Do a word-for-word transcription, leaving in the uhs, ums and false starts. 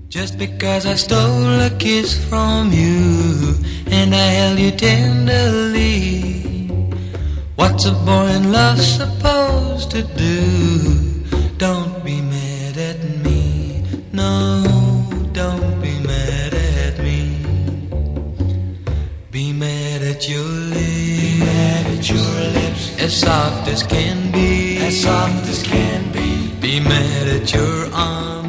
Just because I stole a kiss from you and I held you tenderly, what's a boy in love supposed to do? Don't be mad at me, no, don't be mad at me. Be mad at your lips, be mad at your lips, as soft as can be, as soft as can be. Be mad at your arms,